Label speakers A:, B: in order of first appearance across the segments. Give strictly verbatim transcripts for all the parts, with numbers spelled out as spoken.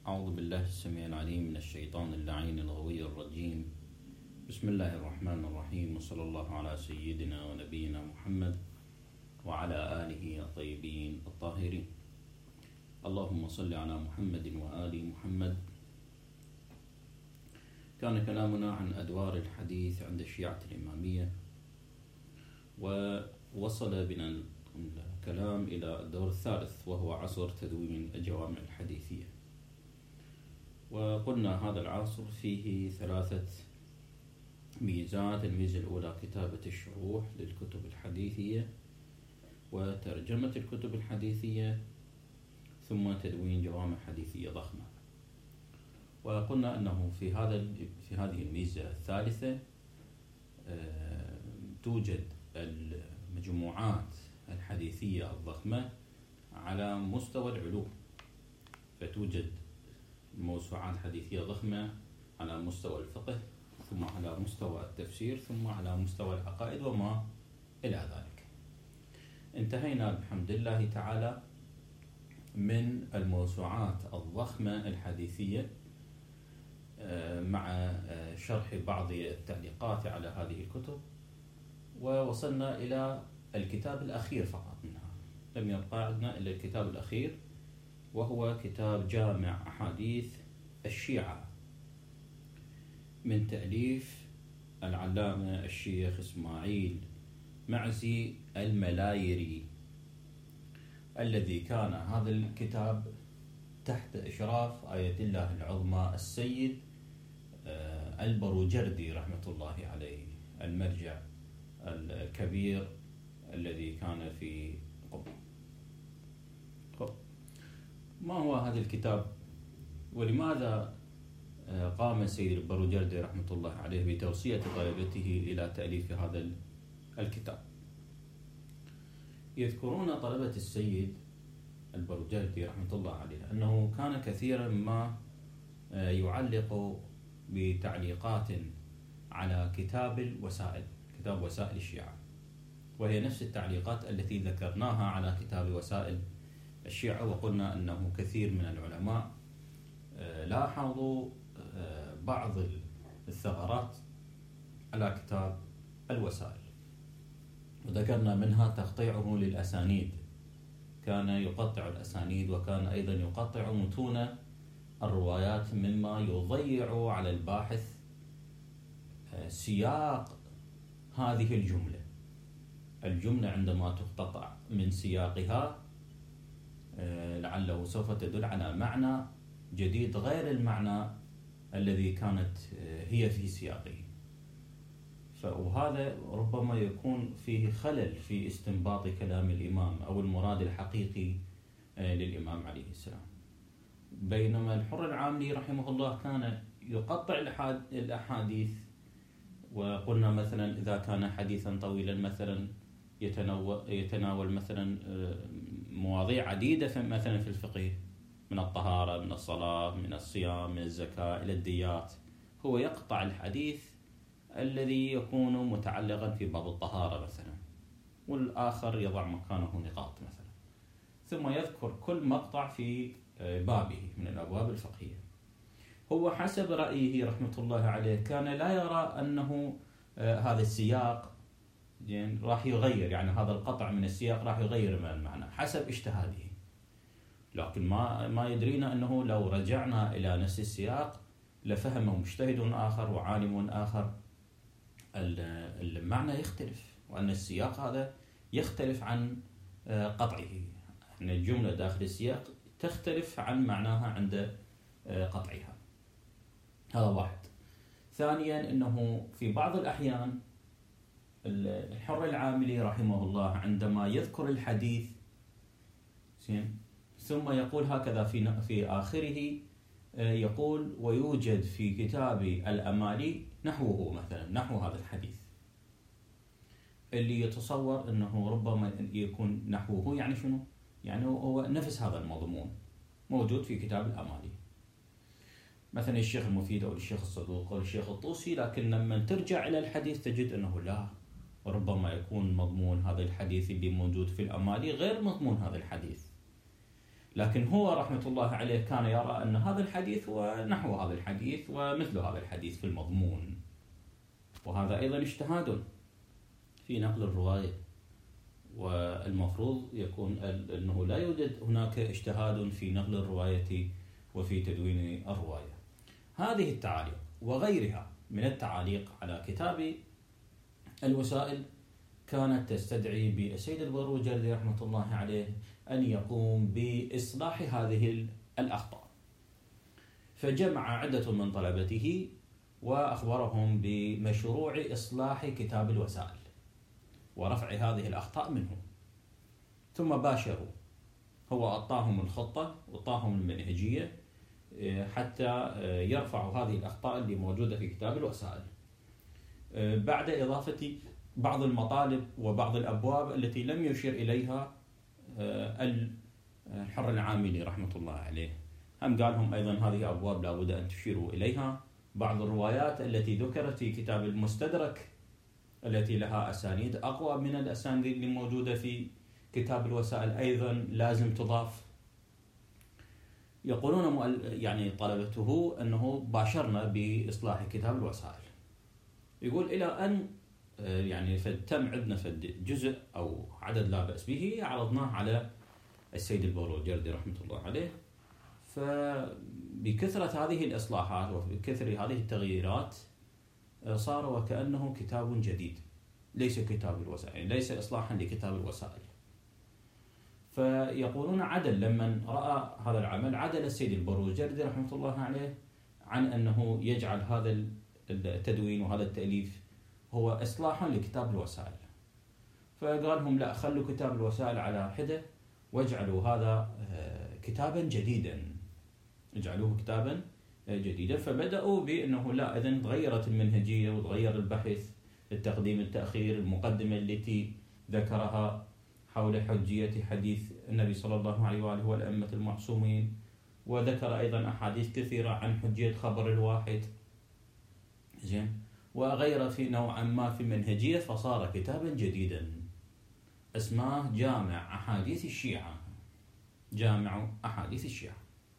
A: أعوذ بالله السميع العليم من الشيطان اللعين الغوي الرجيم. بسم الله الرحمن الرحيم، وصلى الله على سيدنا ونبينا محمد وعلى آله الطيبين الطاهرين. اللهم صل على محمد وآل محمد. كان كلامنا عن أدوار الحديث عند الشيعة الإمامية، ووصل بنا الكلام إلى الدور الثالث وهو عصر تدوين الجوامع الحديثية. وقلنا هذا العصر فيه ثلاثة ميزات. الميزة الأولى كتابة الشروح للكتب الحديثية وترجمة الكتب الحديثية، ثم تدوين جوامع حديثية ضخمة. وقلنا أنه في هذا في هذه الميزة الثالثة توجد المجموعات الحديثية الضخمة على مستوى العلوم، فتوجد موسوعات حديثية ضخمة على مستوى الفقه، ثم على مستوى التفسير، ثم على مستوى العقائد وما إلى ذلك. انتهينا بحمد الله تعالى من الموسوعات الضخمة الحديثية مع شرح بعض التعليقات على هذه الكتب، ووصلنا إلى الكتاب الأخير فقط منها. لم يبقى عندنا إلا الكتاب الأخير، وهو كتاب جامع أحاديث الشيعة من تأليف العلامة الشيخ إسماعيل معزي الملايري، الذي كان هذا الكتاب تحت إشراف آية الله العظمى السيد البروجردي رحمة الله عليه، المرجع الكبير الذي كان في قم. ما هو هذا الكتاب، ولماذا قام السيد البروجردي رحمة الله عليه بتوصية طلبته إلى تأليف هذا الكتاب؟ يذكرون طلبة السيد البروجردي رحمة الله عليه أنه كان كثيرا ما يعلق بتعليقات على كتاب الوسائل، كتاب وسائل الشيعة، وهي نفس التعليقات التي ذكرناها على كتاب وسائل الشيعة. وقلنا أنه كثير من العلماء لاحظوا بعض الثغرات على كتاب الوسائل، وذكرنا منها تقطيعه للأسانيد، كان يقطع الأسانيد، وكان أيضا يقطع متون الروايات، مما يضيع على الباحث سياق هذه الجملة. الجملة عندما تقتطع من سياقها لعله سوف تدل على معنى جديد غير المعنى الذي كانت هي في سياقه، وهذا ربما يكون فيه خلل في استنباط كلام الإمام أو المراد الحقيقي للإمام عليه السلام. بينما الحر العاملي رحمه الله كان يقطع الأحاديث، وقلنا مثلا إذا كان حديثا طويلا مثلا يتناول مثلا مواضيع عديدة مثلا في الفقه، من الطهارة، من الصلاة، من الصيام، من الزكاة إلى الديات، هو يقطع الحديث الذي يكون متعلقا في باب الطهارة مثلا، والآخر يضع مكانه نقاط مثلا، ثم يذكر كل مقطع في بابه من الأبواب الفقهية. هو حسب رأيه رحمة الله عليه كان لا يرى أنه هذا السياق يعني راح يغير، يعني هذا القطع من السياق راح يغير من المعنى حسب اجتهاده، لكن ما ما يدرينا أنه لو رجعنا إلى نفس السياق لفهمه مجتهد آخر وعالم آخر المعنى يختلف، وأن السياق هذا يختلف عن قطعه، أن الجملة داخل السياق تختلف عن معناها عند قطعها. هذا واحد. ثانيا أنه في بعض الأحيان الحر العاملي رحمه الله عندما يذكر الحديث ثم يقول هكذا في في آخره، يقول ويوجد في كتاب الأمالي نحوه، مثلا نحو هذا الحديث، اللي يتصور أنه ربما يكون نحوه يعني شنو؟ يعني هو نفس هذا المضمون موجود في كتاب الأمالي، مثلا الشيخ المفيد أو الشيخ الصدوق أو الشيخ الطوسي، لكن لما ترجع إلى الحديث تجد أنه لا، وربما يكون مضمون هذا الحديث اللي موجود في الأمالي غير مضمون هذا الحديث. لكن هو رحمة الله عليه كان يرى أن هذا الحديث هو نحو هذا الحديث ومثل هذا الحديث في المضمون، وهذا أيضا اجتهاد في نقل الرواية، والمفروض يكون أنه لا يوجد هناك اجتهاد في نقل الرواية وفي تدوين الرواية. هذه التعاليق وغيرها من التعاليق على كتاب الوسائل كانت تستدعي بالسيد البروجردي رحمة الله عليه أن يقوم بإصلاح هذه الأخطاء، فجمع عدة من طلبته وأخبرهم بمشروع إصلاح كتاب الوسائل ورفع هذه الأخطاء منه، ثم باشروا، هو أعطاهم الخطة وأعطاهم المنهجية حتى يرفعوا هذه الأخطاء اللي موجودة في كتاب الوسائل، بعد إضافة بعض المطالب وبعض الأبواب التي لم يشير إليها الحر العاملي رحمة الله عليه. هم قالهم أيضا هذه أبواب لابد أن تشيروا إليها. بعض الروايات التي ذكرت في كتاب المستدرك التي لها أسانيد أقوى من الأسانيد اللي موجودة في كتاب الوسائل أيضا لازم تضاف. يقولون يعني طلبته أنه باشرنا بإصلاح كتاب الوسائل، يقول إلى أن يعني تم عندنا فد جزء أو عدد لا بأس به عرضناه على السيد البروجردي رحمة الله عليه، فبكثرة هذه الإصلاحات وبكثرة هذه التغييرات صار وكأنه كتاب جديد ليس كتاب الوسائل، ليس إصلاحا لكتاب الوسائل. فيقولون عدل لمن رأى هذا العمل عدل السيد البروجردي رحمة الله عليه عن أنه يجعل هذا التدوين وهذا التأليف هو إصلاحا لكتاب الوسائل، فقال لهم لا، خلوا كتاب الوسائل على حدة واجعلوا هذا كتابا جديدا، اجعلوه كتابا جديدا. فبدأوا بأنه لا، إذن تغيرت المنهجية وتغير البحث، التقديم التأخير، المقدمة التي ذكرها حول حجية حديث النبي صلى الله عليه وآله والأئمة المعصومين، وذكر أيضا أحاديث كثيرة عن حجية خبر الواحد، زين، وغير في نوعا ما في المنهجية، فصار كتابا جديدا اسمه جامع أحاديث الشيعة، جامع أحاديث الشيعة.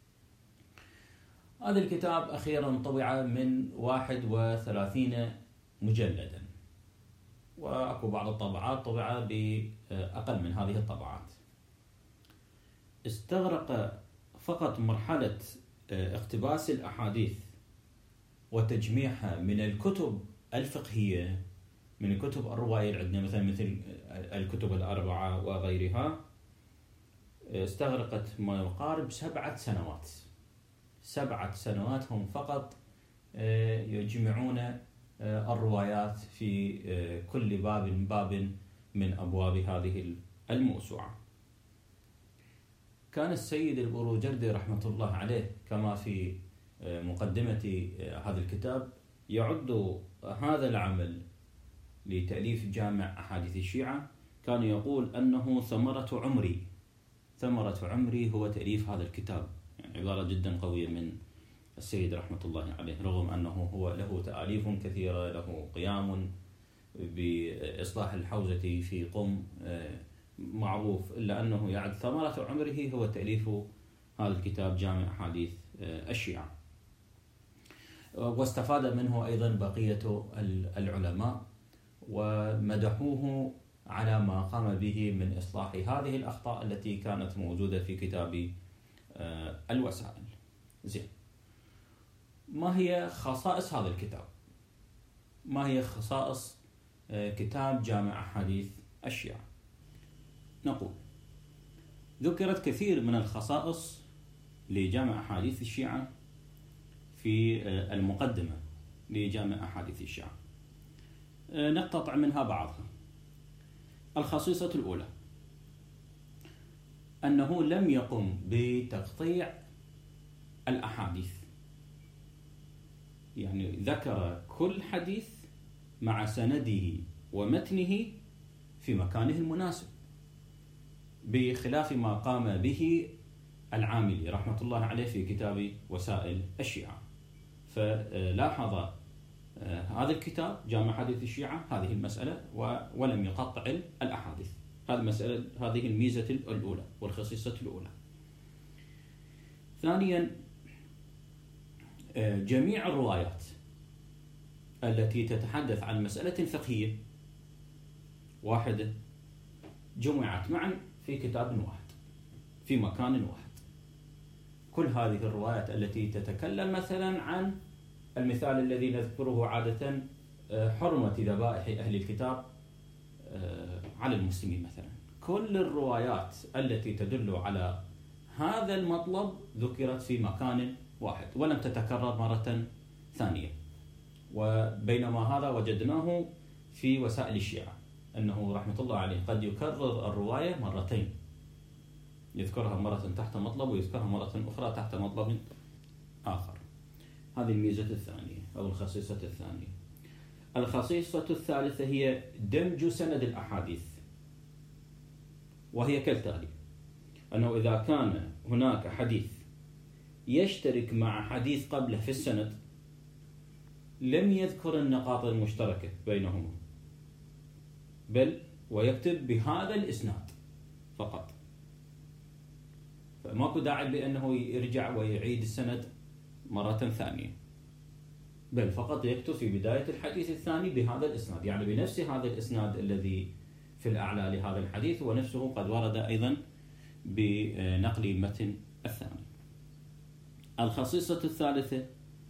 A: هذا الكتاب أخيرا طبع من واحد وثلاثين مجلدا، وأكو بعض الطبعات طبع بأقل من هذه الطبعات. استغرق فقط مرحلة اقتباس الأحاديث وتجميعها من الكتب الفقهية، من الكتب الرواية عندنا مثلا مثل الكتب الأربعة وغيرها، استغرقت ما يقارب سبعة سنوات. سبعة سنوات هم فقط يجمعون الروايات في كل باب باب من أبواب هذه الموسوعة. كان السيد البروجردي رحمة الله عليه كما في مقدمة هذا الكتاب يعد هذا العمل لتأليف جامع أحاديث الشيعة، كان يقول أنه ثمرة عمري، ثمرة عمري هو تأليف هذا الكتاب. يعني عبارة جدا قوية من السيد رحمة الله عليه، رغم أنه هو له تأليف كثيرة، له قيام بإصلاح الحوزة في قم معروف، إلا أنه يعد ثمرة عمره هو تأليف هذا الكتاب جامع أحاديث الشيعة. واستفاد منه أيضا بقية العلماء ومدحوه على ما قام به من إصلاح هذه الأخطاء التي كانت موجودة في كتاب الوسائل. زين، ما هي خصائص هذا الكتاب؟ ما هي خصائص كتاب جامع أحاديث الشيعة؟ نقول ذكرت كثير من الخصائص لجامع أحاديث الشيعة في المقدمة لجامع أحاديث الشيعة، نقتطع منها بعضها. الخصيصة الأولى أنه لم يقم بتقطيع الأحاديث، يعني ذكر كل حديث مع سنده ومتنه في مكانه المناسب، بخلاف ما قام به العاملي رحمة الله عليه في كتاب وسائل الشيعة. فلاحظ هذا الكتاب جامع أحاديث الشيعة هذه المسألة ولم يقطع الأحاديث. هذه المسألة، هذه الميزة الأولى والخصيصة الأولى. ثانيا جميع الروايات التي تتحدث عن مسألة فقهية واحدة جمعت معا في كتاب واحد في مكان واحد. كل هذه الروايات التي تتكلم مثلا عن المثال الذي نذكره عادة حرمة ذبائح أهل الكتاب على المسلمين مثلا، كل الروايات التي تدل على هذا المطلب ذكرت في مكان واحد ولم تتكرر مرة ثانية. وبينما هذا وجدناه في وسائل الشيعة أنه رحمة الله عليه قد يكرر الرواية مرتين، يذكرها مرة تحت مطلب ويذكرها مرة أخرى تحت مطلب آخر. هذه الميزة الثانية أو الخصيصة الثانية. الخصيصة الثالثة هي دمج سند الأحاديث، وهي كالتالي: أنه إذا كان هناك حديث يشترك مع حديث قبله في السند لم يذكر النقاط المشتركة بينهما، بل ويكتب بهذا الإسناد فقط، فماكو داعي بأنه يرجع ويعيد السند مرة ثانية، بل فقط يكتب في بداية الحديث الثاني بهذا الإسناد، يعني بنفس هذا الإسناد الذي في الأعلى لهذا الحديث، ونفسه قد ورد أيضا بنقل المتن الثاني. الخصيصة الثالثة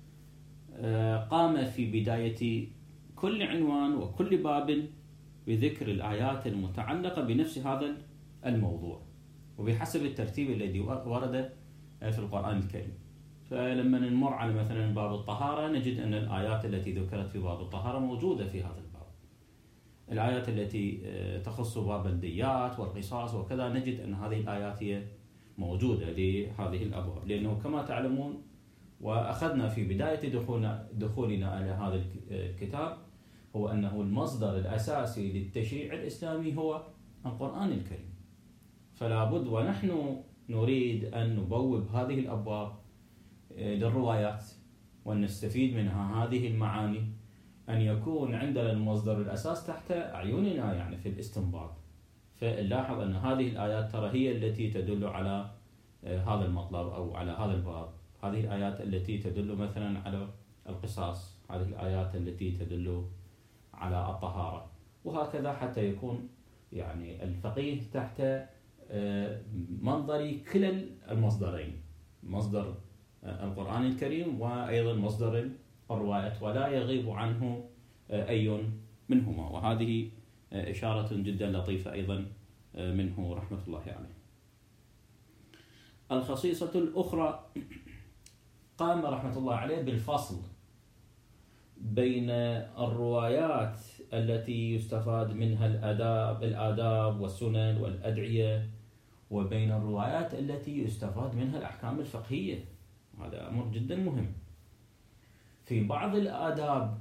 A: قام في بداية كل عنوان وكل باب بذكر الآيات المتعلقة بنفس هذا الموضوع وبحسب الترتيب الذي ورد في القرآن الكريم. فلما نمر على مثلا باب الطهارة نجد أن الآيات التي ذكرت في باب الطهارة موجودة في هذا الباب. الآيات التي تخص باب الديات والقصاص وكذا نجد أن هذه الآيات هي موجودة لهذه الأبواب، لأنه كما تعلمون وأخذنا في بداية دخولنا, دخولنا على هذا الكتاب هو أنه المصدر الأساسي للتشريع الإسلامي هو القرآن الكريم. فلا بد ونحن نريد أن نبوب هذه الأبواب للروايات ونستفيد منها هذه المعاني أن يكون عندنا المصدر الأساس تحت أعيننا، يعني في الاستنباط. فنلاحظ أن هذه الآيات ترى هي التي تدل على هذا المطلب أو على هذا الباب، هذه الآيات التي تدل مثلا على القصاص، هذه الآيات التي تدل على الطهارة، وهكذا حتى يكون يعني الفقيه تحت منظر كلا المصدرين، مصدر القرآن الكريم وأيضا مصدر الروايات، ولا يغيب عنه أي منهما. وهذه إشارة جدا لطيفة أيضا منه رحمة الله عليه. الخصيصة الأخرى قام رحمة الله عليه بالفصل بين الروايات التي يستفاد منها الآداب الآداب والسنن والأدعية وبين الروايات التي يستفاد منها الأحكام الفقهية. هذا أمر جدا مهم. في بعض الآداب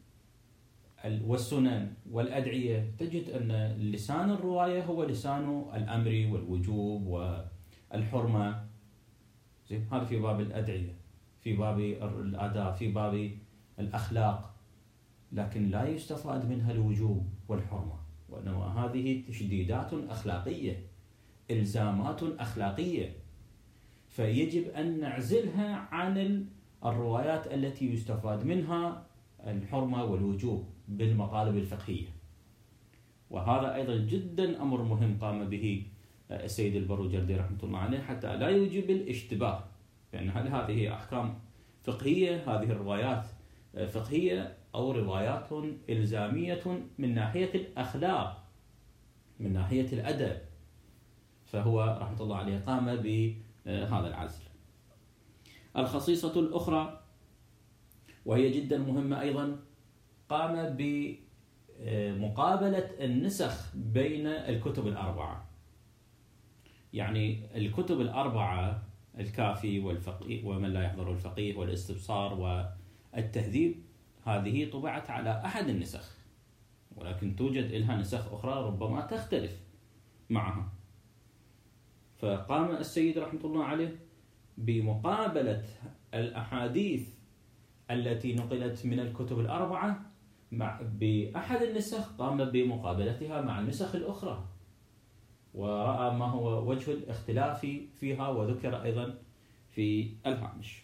A: والسنن والأدعية تجد أن لسان الرواية هو لسان الأمر والوجوب والحرمة، هذا في باب الأدعية، في باب الآداب، في باب الأخلاق، لكن لا يستفاد منها الوجوب والحرمة، وإنما هذه تشديدات أخلاقية، إلزامات أخلاقية، فيجب أن نعزلها عن الروايات التي يستفاد منها الحرمة والوجوب بالمطالب الفقهية. وهذا أيضا جدا أمر مهم قام به السيد البروجردي رحمة الله عليه حتى لا يوجب الاشتباه، لأن هل هذه أحكام فقهية، هذه الروايات فقهية أو روايات إلزامية من ناحية الأخلاق، من ناحية الأدب. فهو رحمة الله عليه قام بهذا العزل. الخصيصة الأخرى وهي جدا مهمة أيضا، قام بمقابلة النسخ بين الكتب الأربعة. يعني الكتب الأربعة الكافي والفقيه ومن لا يحضر الفقيه والاستبصار والتهذيب هذه طبعت على أحد النسخ، ولكن توجد لها نسخ أخرى ربما تختلف معها. فقام السيد رحمة الله عليه بمقابلة الأحاديث التي نقلت من الكتب الأربعة مع بأحد النسخ، قام بمقابلتها مع النسخ الأخرى ورأى ما هو وجه الاختلاف فيها، وذكر أيضا في الهامش.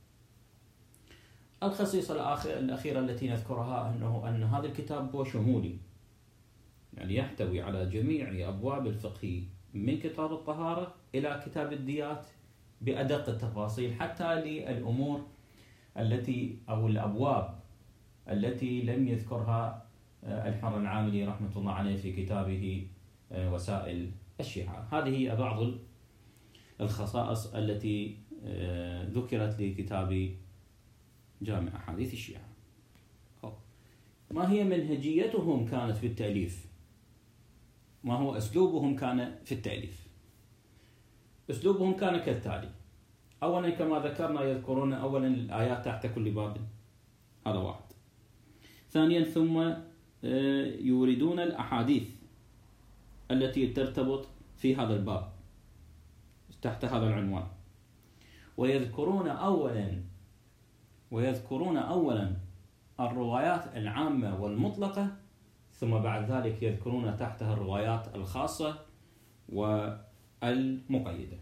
A: الخصيصة الأخيرة التي نذكرها أنه أن هذا الكتاب هو شمولي، يعني يحتوي على جميع أبواب الفقه من كتاب الطهارة إلى كتاب الديات بأدق التفاصيل، حتى للأمور التي أو الأبواب التي لم يذكرها الحر العاملي رحمة الله عليه في كتابه وسائل الشيعة. هذه هي بعض الخصائص التي ذكرت لكتاب جامع أحاديث الشيعة. ما هي منهجيتهم كانت في التأليف؟ ما هو أسلوبهم كان في التأليف؟ أسلوبهم كان كالتالي: أولا كما ذكرنا يذكرون أولا الآيات تحت كل باب، هذا واحد. ثانيا ثم يوردون الأحاديث التي ترتبط في هذا الباب تحت هذا العنوان، ويذكرون أولا ويذكرون أولا الروايات العامة والمطلقة، ثم بعد ذلك يذكرون تحتها الروايات الخاصة والمقيدة.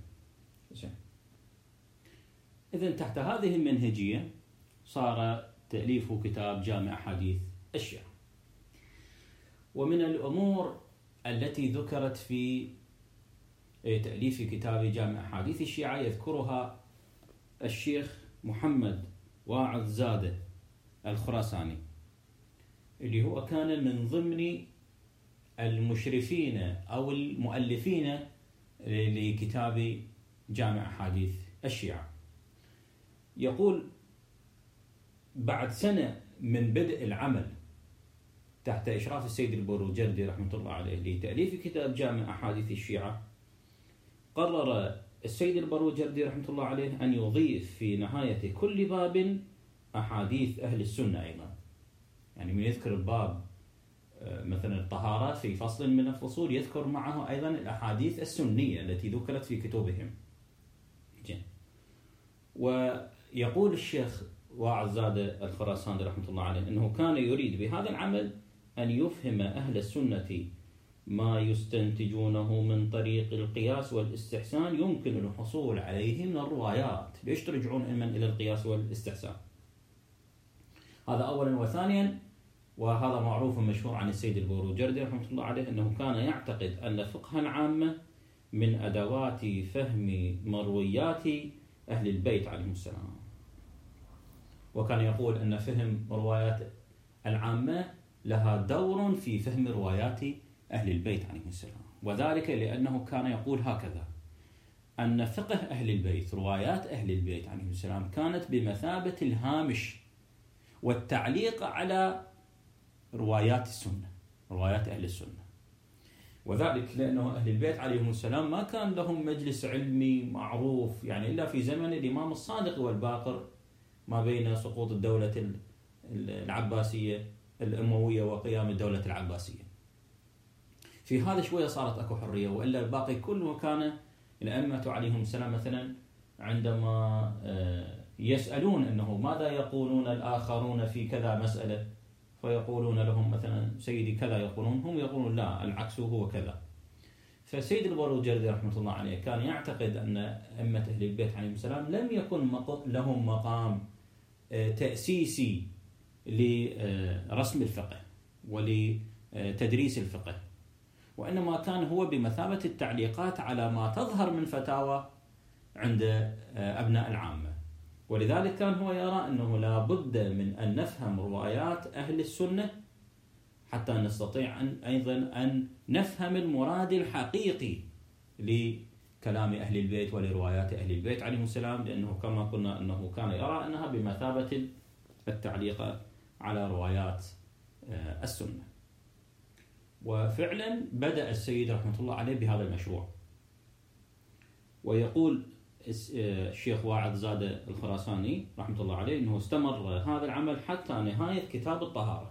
A: إذن تحت هذه المنهجية صار تأليف كتاب جامع أحاديث الشيعة. ومن الأمور التي ذكرت في تأليف كتاب جامع أحاديث الشيعة يذكرها الشيخ محمد واعظ زادة الخراساني، اللي هو كان من ضمن المشرفين أو المؤلفين لكتاب جامع أحاديث الشيعة. يقول: بعد سنة من بدء العمل تحت إشراف السيد البروجردي رحمة الله عليه لتأليف كتاب جامع أحاديث الشيعة، قرر السيد البروجردي رحمة الله عليه أن يضيف في نهاية كل باب أحاديث أهل السنة أيضا. يعني من يذكر الباب مثلا الطهارة في فصل من الفصول يذكر معه أيضا الأحاديث السنية التي ذكرت في كتبهم. جين. ويقول الشيخ واعظ زادة الخراساني رحمة الله عليه أنه كان يريد بهذا العمل أن يفهم أهل السنة ما يستنتجونه من طريق القياس والاستحسان يمكن الحصول عليه من الروايات. ليش ترجعون إلى القياس والاستحسان؟ هذا أولا. وثانيا، وهذا معروف ومشهور عن السيد البروجردي رحمة الله عليه، أنه كان يعتقد أن فقه العامة من أدوات فهم مرويات أهل البيت عليهم السلام، وكان يقول أن فهم روايات العامة لها دور في فهم روايات أهل البيت عليهم السلام، وذلك لأنه كان يقول هكذا: أن فقه أهل البيت، روايات أهل البيت عليهم السلام، كانت بمثابة الهامش والتعليق على روايات السنة، روايات أهل السنة. وذلك لأنه أهل البيت عليهم السلام ما كان لهم مجلس علمي معروف يعني إلا في زمن الإمام الصادق والباقر، ما بين سقوط الدولة العباسية الأموية وقيام الدولة العباسية. في هذا شوية صارت أكو حرية، وإلا الباقي كله كان الأئمة عليهم السلام مثلا عندما يسألون أنه ماذا يقولون الآخرون في كذا مسألة، فيقولون لهم مثلا سيدي كذا يقولون، هم يقولون لا العكس هو كذا. فسيد البروجردي رحمة الله عليه كان يعتقد أن أئمة أهل البيت عليهم السلام لم يكن لهم مقام تأسيسي لرسم الفقه ولتدريس الفقه، وإنما كان هو بمثابة التعليقات على ما تظهر من فتاوى عند أبناء العامة. ولذلك كان هو يرى أنه لا بد من أن نفهم روايات أهل السنة حتى نستطيع أن أيضا أن نفهم المراد الحقيقي لكلام أهل البيت ولروايات أهل البيت عليهم السلام، لأنه كما قلنا أنه كان يرى أنها بمثابة التعليق على روايات السنة. وفعلا بدأ السيد رحمة الله عليه بهذا المشروع. ويقول الشيخ واعظ زادة الخراساني رحمة الله عليه أنه استمر هذا العمل حتى نهاية كتاب الطهارة،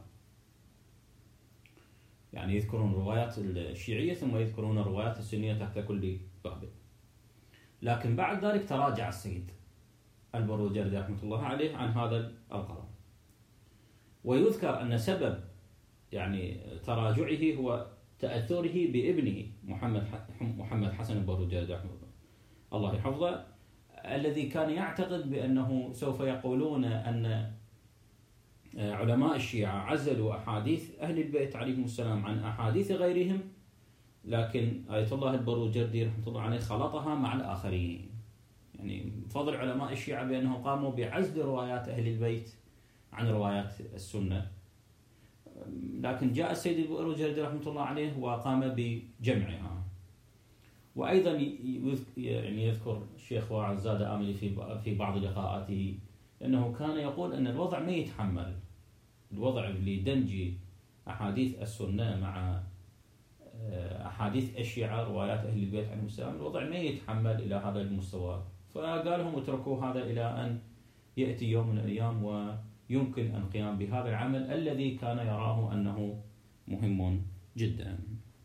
A: يعني يذكرون روايات الشيعية ثم يذكرون روايات السنية تحت كل باب. لكن بعد ذلك تراجع السيد البروجردي رحمة الله عليه عن هذا القرار، ويذكر أن سبب يعني تراجعه هو تأثره بابنه محمد محمد حسن البروجردي رحمه الله يحفظه، الذي كان يعتقد بأنه سوف يقولون أن علماء الشيعة عزلوا أحاديث أهل البيت عليهم السلام عن أحاديث غيرهم، لكن آية الله البروجردي رحمة الله عليه خلطها مع الآخرين. يعني فضل علماء الشيعة بأنه قاموا بعزل روايات أهل البيت عن روايات السنة، لكن جاء السيد البروجردي رحمة الله عليه وقام بجمعها. وأيضا يعني يذكر الشيخ واعظ زاد آملي في في بعض لقاءاته أنه كان يقول أن الوضع ما يتحمل، الوضع لدمج أحاديث السنة مع أحاديث الشيعة روايات أهل البيت عليهم السلام، الوضع ما يتحمل إلى هذا المستوى. فقال لهم اتركوا هذا إلى أن يأتي يوم من الأيام ويمكن القيام بهذا العمل الذي كان يراه أنه مهم جدا.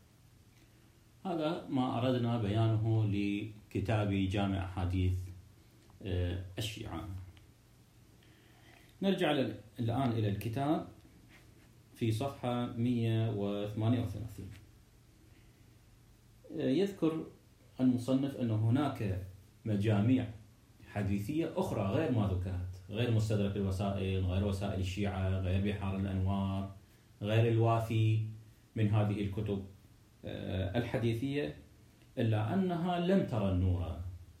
A: هذا ما أردنا بيانه لكتاب جامع أحاديث الشيعة. نرجع الآن إلى الكتاب في صفحة مئة وثمانية وثلاثين. يذكر المصنف أن هناك مجاميع حديثية أخرى غير ما ذكرت، غير مستدرك الوسائل، غير وسائل الشيعة، غير بحار الأنوار، غير الوافي من هذه الكتب الحديثية، إلا أنها لم ترى النور.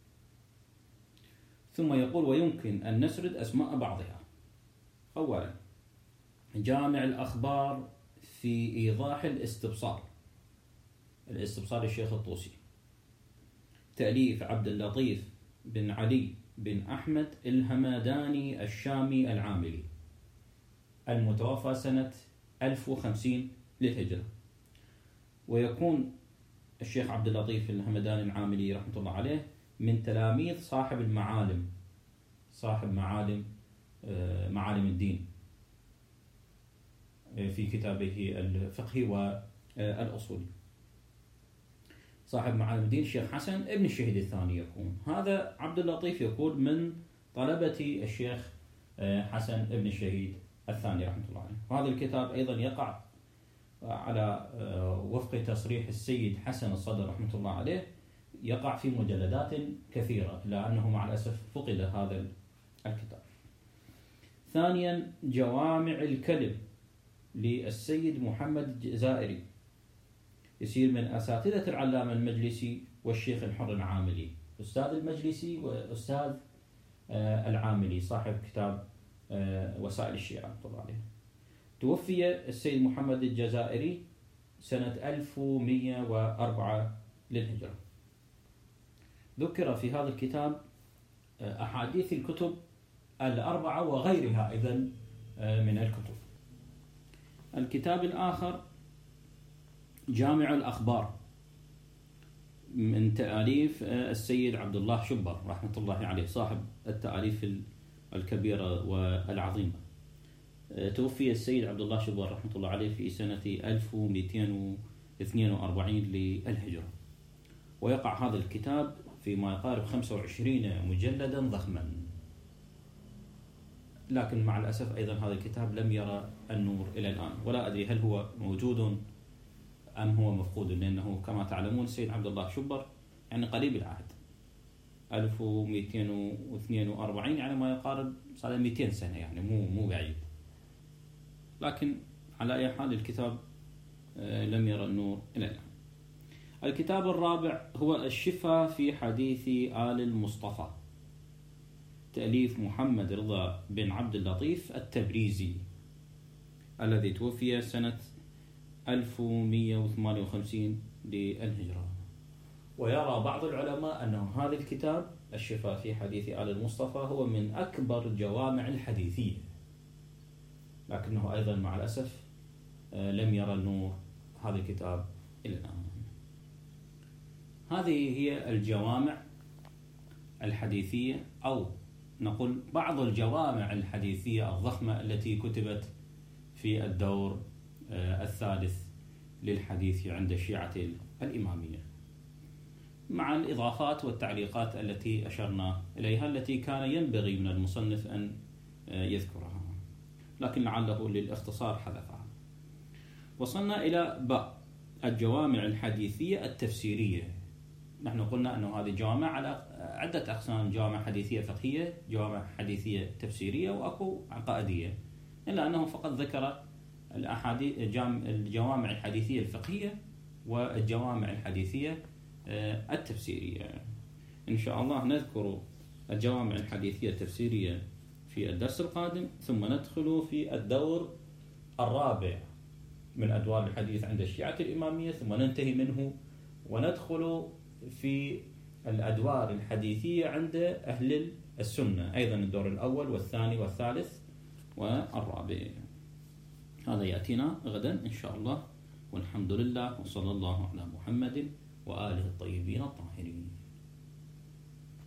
A: ثم يقول ويمكن أن نسرد أسماء بعضها. أولا جامع الأخبار في إيضاح الاستبصار، الاستبصار الشيخ الطوسي، تأليف عبد اللطيف بن علي بن أحمد الهمداني الشامي العاملي، المتوفى سنة ألف وخمسين للهجرة. ويكون الشيخ عبد اللطيف الهمداني العاملي رحمة الله عليه من تلاميذ صاحب المعالم، صاحب معالم معالم الدين في كتابه الفقهي والأصولي. صاحب معالم الدين الشيخ حسن ابن الشهيد الثاني يكون. هذا عبد اللطيف يكون من طلبة الشيخ حسن ابن الشهيد الثاني رحمة الله عليه. وهذا الكتاب أيضا يقع على وفق تصريح السيد حسن الصدر رحمة الله عليه، يقع في مجلدات كثيرة، إلا أنه مع الأسف فقد هذا الكتاب. ثانيا جوامع الكلم للسيد محمد الجزائري، يصير من أساتذة العلامة المجلسي والشيخ الحر العاملي، أستاذ المجلسي وأستاذ العاملي صاحب كتاب وسائل الشيعة رحمة الله عليه. توفي السيد محمد الجزائري سنة ألف ومئة وأربعة للهجرة. ذكر في هذا الكتاب أحاديث الكتب الأربعة وغيرها أيضا من الكتب. الكتاب الآخر جامع الأخبار من تأليف السيد عبد الله شبر رحمة الله عليه، صاحب التأليف الكبيرة والعظيمة. توفي السيد عبد الله شبر رحمة الله عليه في سنة ألف ومئتين واثنين وأربعين للهجرة. ويقع هذا الكتاب فيما يقارب خمسة وعشرين مجلدا ضخما، لكن مع الأسف أيضا هذا الكتاب لم يرى النور إلى الآن، ولا أدري هل هو موجود أم هو مفقود، لأنه كما تعلمون السيد عبد الله شبر يعني قريب العهد، ألف ومئتين واثنين وأربعين يعني ما يقارب صار مئتين سنة، يعني مو مو بعيد. لكن على أي حال الكتاب لم يرى النور إلى الآن. الكتاب الرابع هو الشفاء في حديث آل المصطفى، تأليف محمد رضا بن عبد اللطيف التبريزي، الذي توفي سنة ألف ومئة وثمانية وخمسين للهجرة. ويرى بعض العلماء أن هذا الكتاب الشفاء في حديث آل المصطفى هو من أكبر الجوامع الحديثية، لكنه أيضا مع الأسف لم يرى النور هذا الكتاب إلى الآن. هذه هي الجوامع الحديثية، أو نقول بعض الجوامع الحديثية الضخمة التي كتبت في الدور الثالث للحديث عند الشيعة الإمامية، مع الإضافات والتعليقات التي أشرنا إليها، التي كان ينبغي من المصنف أن يذكرها، لكن لعله للاختصار حذفها. وصلنا إلى باء الجوامع الحديثية التفسيرية. نحن قلنا أن هذه الجوامع على عدة أقسام: جوامع حديثية فقهية، جوامع حديثية تفسيرية، وأكو عقائدية، إلا أنه فقط ذكر الأحاديث الجوامع الحديثية الفقهية والجوامع الحديثية التفسيرية. إن شاء الله نذكر الجوامع الحديثية التفسيرية في الدرس القادم، ثم ندخل في الدور الرابع من أدوار الحديث عند الشيعة الإمامية، ثم ننتهي منه وندخل في الأدوار الحديثية عند أهل السنة، أيضا الدور الأول والثاني والثالث والرابع. هذا يأتينا غدا إن شاء الله، والحمد لله، وصلى الله على محمد وآله الطيبين الطاهرين.